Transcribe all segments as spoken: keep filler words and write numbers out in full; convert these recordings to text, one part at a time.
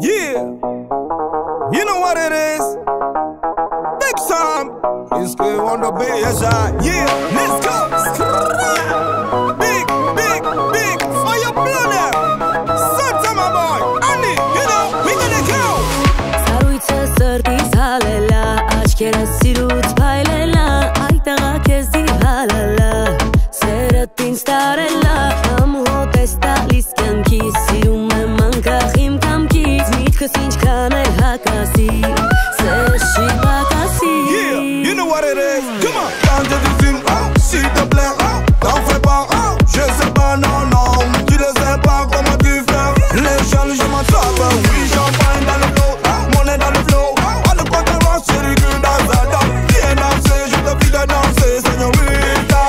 Yeah, you know what it is. Big time. It's good on the beat, yes I. Yeah, let's go. Big, big, big. Fire blood. Santa my boy. Annie, you know we gonna go. Saruytse sırtı salela, aşkera sirut paylela, aytağa kezdi halala. Seratin starella, amo testa liskan ki sirume manka him kam ki mitko sinch kanel hakasi, seshi bakasi. Yeah, you know what it is. Come on. Quand je dessine, oh, s'il te plaît, oh, t'en fais pas, oh, je sais pas, non, non, tu ne sais pas comment tu fais. Les jeunes, je m'attrape, oui, champagne dans le flow, monnaie dans le flow, on ne compte pas, c'est ridicule dans sa dame. Viens danser, je te prie de danser, señorita.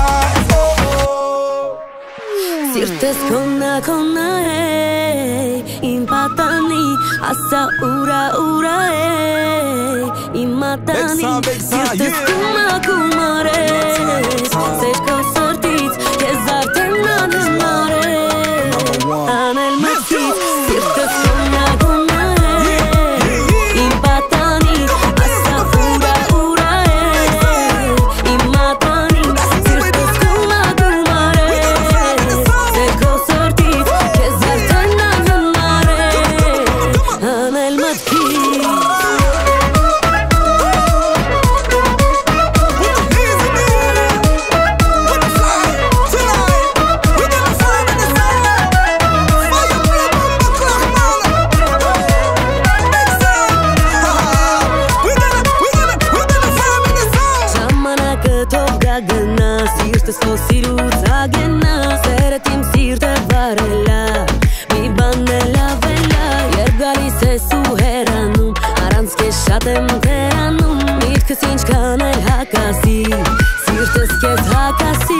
Sirtes konna konna hey, impatani, asa ura ura hey, imatani. Sirtes kuma kuma re, sečko srtic, je zartena nemare, anel matic. Sirtes konna konna hey, impatani, asa ura ura hey, imatani. Sirtes kuma kuma re, sečko srtic, je zartena nemare, anel matic. Gana, sirte sto sirut agena, seretim sirte varela, mi banela vela, jergali se suheranum, aranske shatem teranum, mitke sinch kanel hakasi, sirte sket hakasi.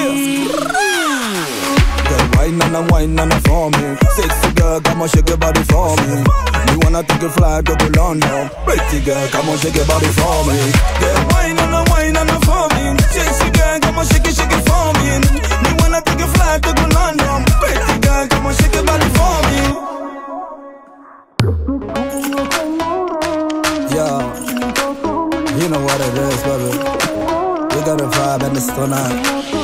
Girl, wine and a wine and a for me. Sexy girl, come on, shake your body for me. You wanna take a flight to go London? Pretty girl, come on, shake your body for me. Girl, wine and a wine and a for me. Sexy girl, come on, shake it, shake it for me. You wanna take a flight to go London? Pretty girl, come on, shake your body for me. Yeah, you know what it is, baby. We got a vibe and it's tonight.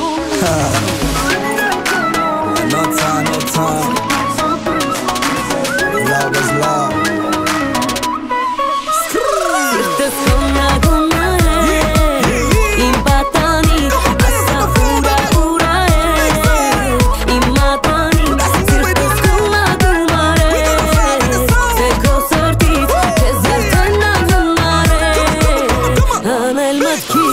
No time, no time. Love is love. Sirtes konna konna hey, impatani, asa ura ura hey, imatani. Sirtes kuma kuma re, sečko srtic, je zartena nemare, anel matic.